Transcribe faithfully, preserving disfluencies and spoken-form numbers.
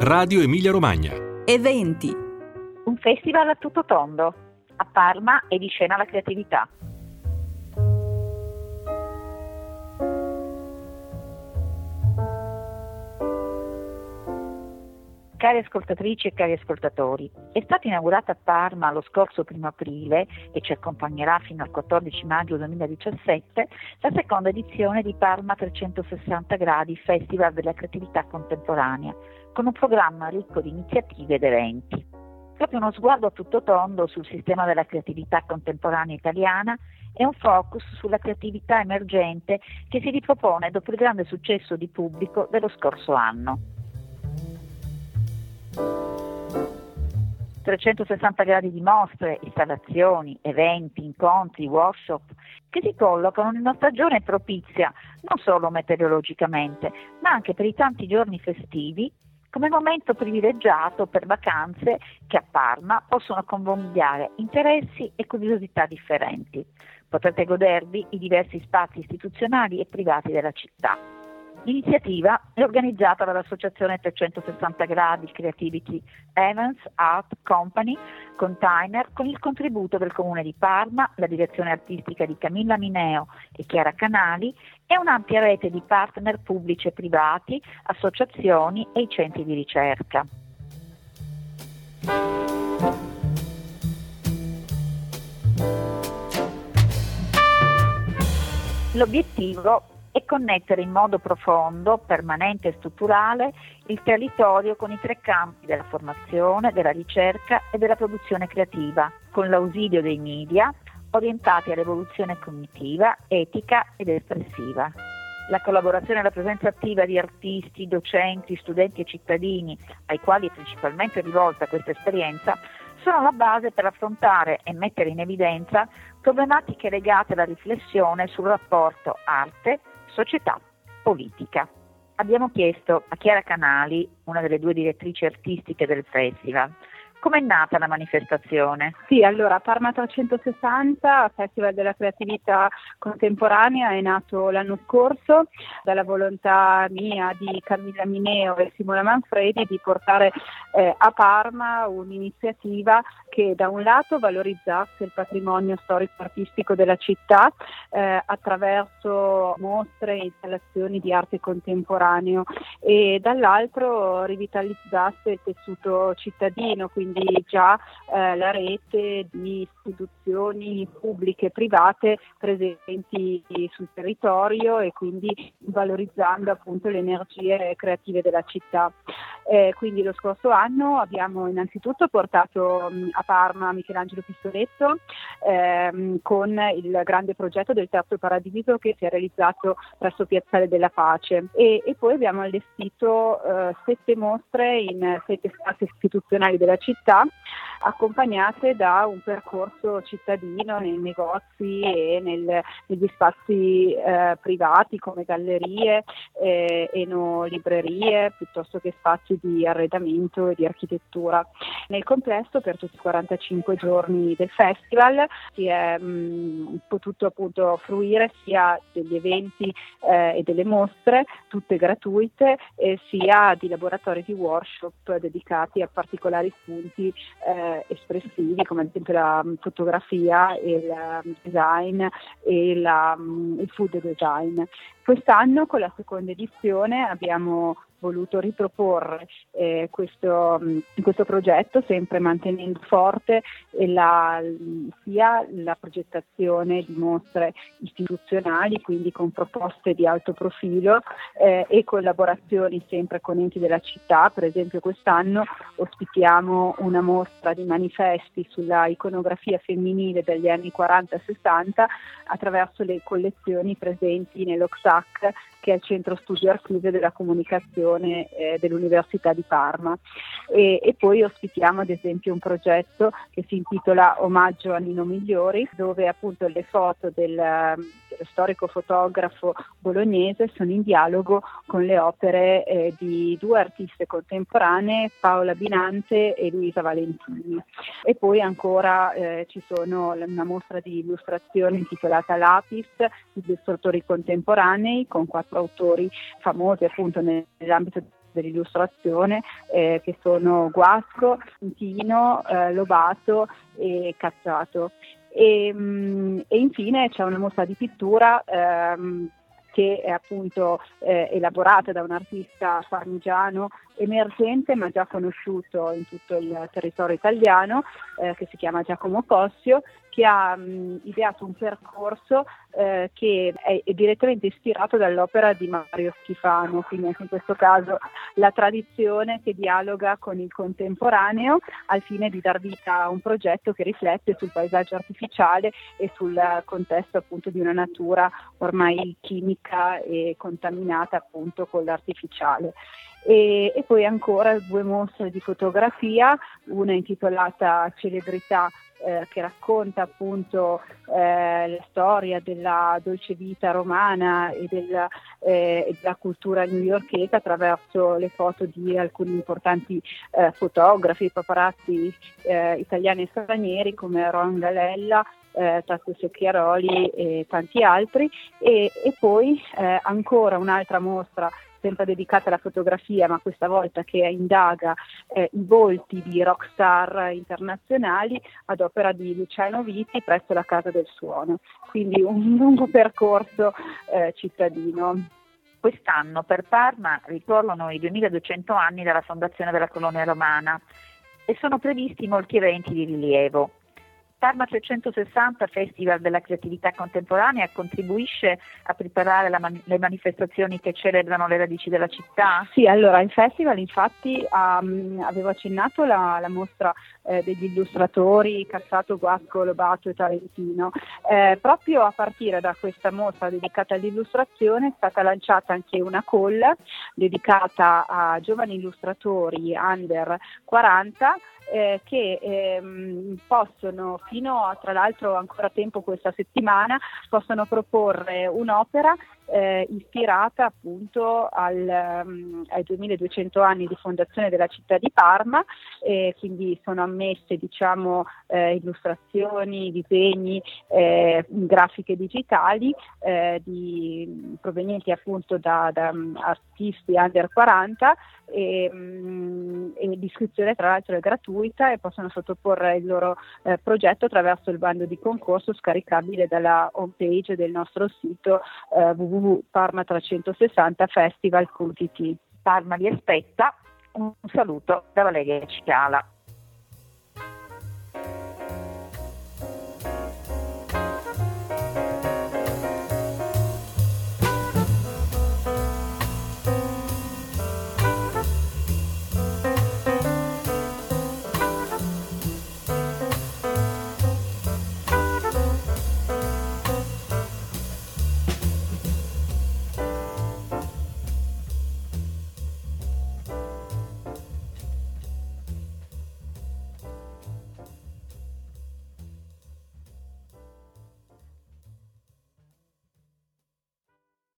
Radio Emilia Romagna. Eventi. Un festival a tutto tondo. A Parma è di scena la creatività. Cari ascoltatrici e cari ascoltatori, è stata inaugurata a Parma lo scorso primo aprile e ci accompagnerà fino al quattordici maggio duemiladiciassette la seconda edizione di Parma trecentosessanta gradi Festival della Creatività Contemporanea, con un programma ricco di iniziative ed eventi. Proprio uno sguardo a tutto tondo sul sistema della creatività contemporanea italiana e un focus sulla creatività emergente che si ripropone dopo il grande successo di pubblico dello scorso anno. trecentosessanta gradi di mostre, installazioni, eventi, incontri, workshop che si collocano in una stagione propizia non solo meteorologicamente, ma anche per i tanti giorni festivi come momento privilegiato per vacanze che a Parma possono convogliare interessi e curiosità differenti. Potrete godervi i diversi spazi istituzionali e privati della città. L'iniziativa è organizzata dall'Associazione trecentosessanta gradi Creativity Events Art Company Container con il contributo del Comune di Parma, la direzione artistica di Camilla Mineo e Chiara Canali e un'ampia rete di partner pubblici e privati, associazioni e i centri di ricerca. L'obiettivo è connettere in modo profondo, permanente e strutturale il territorio con i tre campi della formazione, della ricerca e della produzione creativa, con l'ausilio dei media orientati all'evoluzione cognitiva, etica ed espressiva. La collaborazione e la presenza attiva di artisti, docenti, studenti e cittadini, ai quali è principalmente rivolta questa esperienza, sono la base per affrontare e mettere in evidenza problematiche legate alla riflessione sul rapporto arte, società, politica. Abbiamo chiesto a Chiara Canali, una delle due direttrici artistiche del festival, com'è nata la manifestazione? Sì, allora Parma trecentosessanta, Festival della Creatività Contemporanea, è nato l'anno scorso dalla volontà mia, di Camilla Mineo e Simona Manfredi, di portare eh, a Parma un'iniziativa che da un lato valorizzasse il patrimonio storico-artistico della città eh, attraverso mostre e installazioni di arte contemporaneo e dall'altro rivitalizzasse il tessuto cittadino, quindi già eh, la rete di istituzioni pubbliche e private presenti sul territorio e quindi valorizzando appunto le energie creative della città. Eh, quindi lo scorso anno abbiamo innanzitutto portato mh, a Parma Michelangelo Pistoletto ehm, con il grande progetto del Terzo Paradiso che si è realizzato presso Piazzale della Pace e, e poi abbiamo allestito eh, sette mostre in sette spazi istituzionali della città, accompagnate da un percorso cittadino nei negozi e nel, negli spazi eh, privati come gallerie, eh, enolibrerie, piuttosto che spazi di arredamento e di architettura. Nel complesso, per tutti i quarantacinque giorni del festival, si è mh, potuto appunto fruire sia degli eventi eh, e delle mostre, tutte gratuite, e sia di laboratori di workshop dedicati a particolari spunti eh, espressivi, come ad esempio la fotografia, il design e la, il food design. Quest'anno, con la seconda edizione, abbiamo voluto riproporre eh, questo, questo progetto, sempre mantenendo forte la, sia la progettazione di mostre istituzionali, quindi con proposte di alto profilo eh, e collaborazioni sempre con enti della città. Per esempio quest'anno ospitiamo una mostra di manifesti sulla iconografia femminile degli anni quaranta sessanta attraverso le collezioni presenti nell'O X A C, che è il Centro Studio Archivio della Comunicazione eh, dell'Università di Parma. E, e poi ospitiamo ad esempio un progetto che si intitola Omaggio a Nino Migliori, dove appunto le foto del, dello storico fotografo bolognese sono in dialogo con le opere eh, di due artiste contemporanee, Paola Binante e Luisa Valentini. E poi ancora eh, ci sono una mostra di illustrazione intitolata Lapis, di illustratori contemporanei, con quattro autori famosi appunto nell'ambito dell'illustrazione eh, che sono Guasco, Tino, eh, Lobato e Cazzato. E, mh, e infine c'è una mostra di pittura ehm, che è appunto eh, elaborata da un artista parmigiano emergente ma già conosciuto in tutto il territorio italiano, eh, che si chiama Giacomo Cossio, che ha mh, ideato un percorso eh, che è, è direttamente ispirato dall'opera di Mario Schifano, quindi anche in questo caso la tradizione che dialoga con il contemporaneo al fine di dar vita a un progetto che riflette sul paesaggio artificiale e sul contesto appunto di una natura ormai chimica e contaminata appunto con l'artificiale. E, e poi ancora due mostre di fotografia, una intitolata Celebrità, eh, che racconta appunto eh, la storia della dolce vita romana e della, eh, della cultura newyorkese attraverso le foto di alcuni importanti eh, fotografi, paparazzi eh, italiani e stranieri come Ron Galella, eh, Tasso Secchiaroli e tanti altri, e, e poi eh, ancora un'altra mostra sempre dedicata alla fotografia, ma questa volta che indaga eh, i volti di rockstar internazionali ad opera di Luciano Viti presso la Casa del Suono. Quindi un lungo percorso eh, cittadino. Quest'anno per Parma ricorrono i duemiladuecento anni dalla fondazione della colonia romana e sono previsti molti eventi di rilievo. Parma trecentosessanta, Festival della creatività contemporanea, contribuisce a preparare la man- le manifestazioni che celebrano le radici della città? Sì, allora il festival infatti um, avevo accennato la, la mostra eh, degli illustratori Cazzato, Guasco, Lobato e Talentino. Eh, proprio a partire da questa mostra dedicata all'illustrazione è stata lanciata anche una call dedicata a giovani illustratori under quaranta Eh, che ehm, possono fino a, tra l'altro ancora tempo questa settimana, possono proporre un'opera eh, ispirata appunto al, um, ai duemiladuecento anni di fondazione della città di Parma, e quindi sono ammesse diciamo eh, illustrazioni, disegni, eh, grafiche digitali eh, di, provenienti appunto da, da um, artisti under quaranta, e, um, e l'iscrizione tra l'altro è gratuita e possono sottoporre il loro eh, progetto attraverso il bando di concorso scaricabile dalla home page del nostro sito eh, w w w punto parma trecentosessanta festival punto i t. Parma vi aspetta. Un saluto da Valeria Cicala.